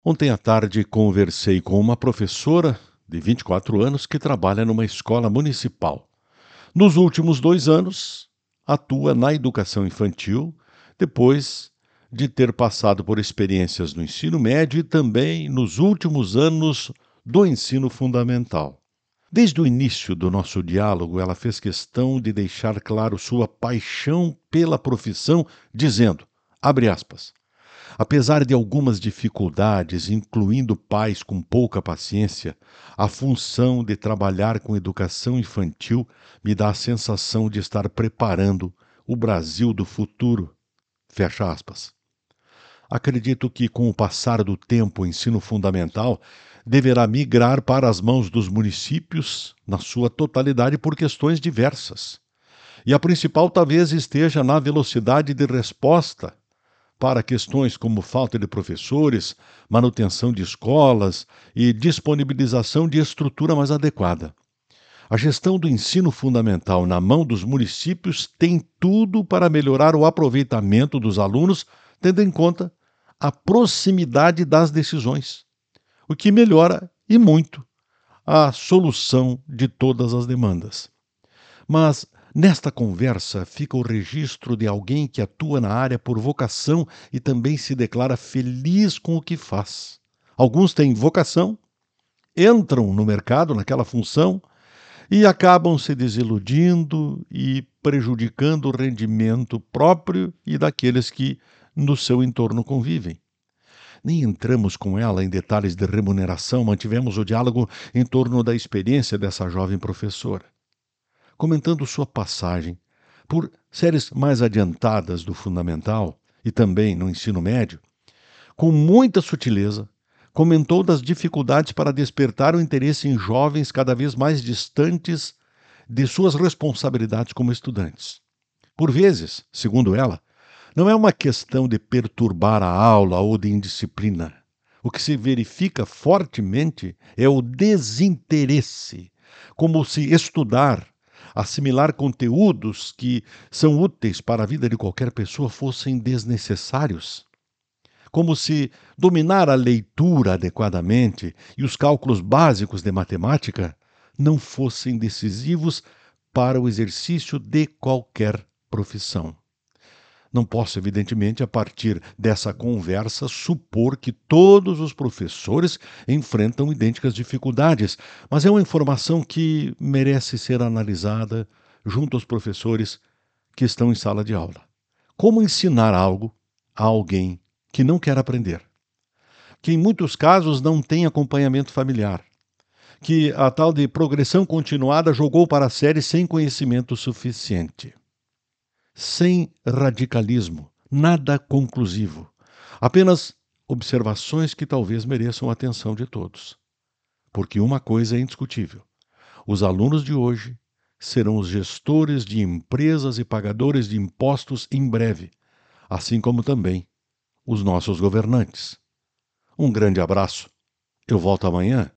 Ontem à tarde conversei com uma professora de 24 anos que trabalha numa escola municipal. Nos últimos 2 anos, atua na educação infantil, depois de ter passado por experiências no ensino médio e também nos últimos anos do ensino fundamental. Desde o início do nosso diálogo, ela fez questão de deixar claro sua paixão pela profissão, dizendo, abre aspas, apesar de algumas dificuldades, incluindo pais com pouca paciência, a função de trabalhar com educação infantil me dá a sensação de estar preparando o Brasil do futuro. Fecha aspas. Acredito que, com o passar do tempo, o ensino fundamental deverá migrar para as mãos dos municípios, na sua totalidade, por questões diversas. E a principal talvez esteja na velocidade de resposta para questões como falta de professores, manutenção de escolas e disponibilização de estrutura mais adequada. A gestão do ensino fundamental na mão dos municípios tem tudo para melhorar o aproveitamento dos alunos, tendo em conta a proximidade das decisões, o que melhora e muito a solução de todas as demandas. Mas nesta conversa fica o registro de alguém que atua na área por vocação e também se declara feliz com o que faz. Alguns têm vocação, entram no mercado naquela função e acabam se desiludindo e prejudicando o rendimento próprio e daqueles que no seu entorno convivem. Nem entramos com ela em detalhes de remuneração, mantivemos o diálogo em torno da experiência dessa jovem professora, comentando sua passagem por séries mais adiantadas do fundamental e também no ensino médio. Com muita sutileza, comentou das dificuldades para despertar o interesse em jovens cada vez mais distantes de suas responsabilidades como estudantes. Por vezes, segundo ela, não é uma questão de perturbar a aula ou de indisciplina. O que se verifica fortemente é o desinteresse, como se estudar, assimilar conteúdos que são úteis para a vida de qualquer pessoa fossem desnecessários. Como se dominar a leitura adequadamente e os cálculos básicos de matemática não fossem decisivos para o exercício de qualquer profissão. Não posso, evidentemente, a partir dessa conversa, supor que todos os professores enfrentam idênticas dificuldades, mas é uma informação que merece ser analisada junto aos professores que estão em sala de aula. Como ensinar algo a alguém que não quer aprender, que em muitos casos não tem acompanhamento familiar, que a tal de progressão continuada jogou para a série sem conhecimento suficiente? Sem radicalismo, nada conclusivo. Apenas observações que talvez mereçam a atenção de todos. Porque uma coisa é indiscutível: os alunos de hoje serão os gestores de empresas e pagadores de impostos em breve, assim como também os nossos governantes. Um grande abraço. Eu volto amanhã